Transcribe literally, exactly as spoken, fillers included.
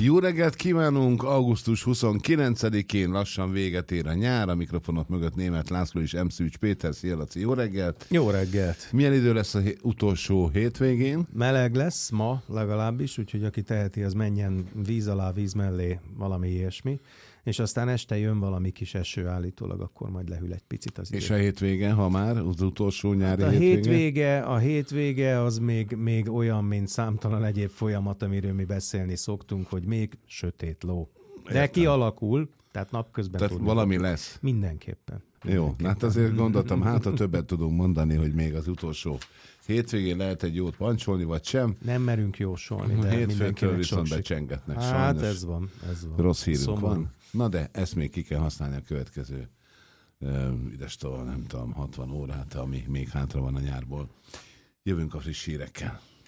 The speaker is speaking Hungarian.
Jó reggelt kívánunk, augusztus huszonkilencedikén lassan véget ér a nyár, a mikrofonok mögött Németh László és M. Szűcs Péter. Szia, Laci, jó reggelt! Jó reggelt! Milyen idő lesz a hé- utolsó hétvégén? Meleg lesz ma legalábbis, úgyhogy aki teheti, az menjen víz alá, víz mellé, valami ilyesmi. És aztán este jön valami kis eső állítólag, akkor majd lehűl egy picit az idő. És a hétvége, ha már az utolsó nyári hát a hétvége? hétvége? A hétvége az még, még olyan, mint számtalan egyéb folyamat, amiről mi beszélni szoktunk, hogy még sötét ló. De Értem. Kialakul, tehát napközben Tehát tudni. valami lesz. Mindenképpen. Jó, Mindenképpen. hát azért gondoltam, hát ha többet tudunk mondani, hogy még az utolsó hétvégén lehet egy jót pancsolni, vagy sem. Nem merünk jósolni, A de hétfőtől mindenkinek viszont sok sikert. becsengetnek, Hát sajnos. ez van, ez van. Rossz hírünk Szomorú. van. Na de ezt még ki kell használni a következő idestől, nem tudom, hatvan órát, ami még hátra van a nyárból. Jövünk a friss hírekkel.